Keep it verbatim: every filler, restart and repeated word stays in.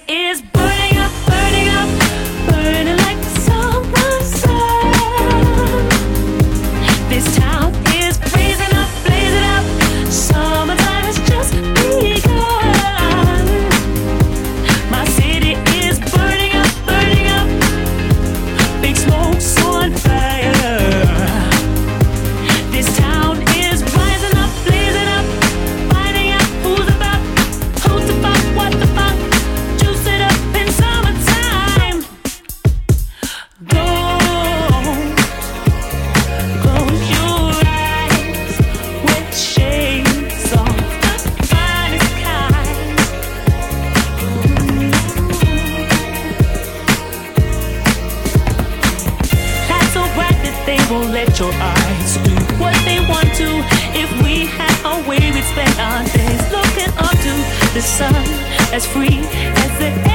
is burning up, burning up, burning like the summer sun. This town is blazing up, blazing up. Summertime has just begun. My city is burning up, burning up. Big smoke's on fire. This town is rising up, blazing up, finding out who's about, who's the fuck, what the fuck. Juice it up in summertime. Don't close your eyes with shades of the finest kind. Lights so bright that they won't let your eyes do what they want to. If we had our way, we'd spend our days looking up to the sun, as free as the air.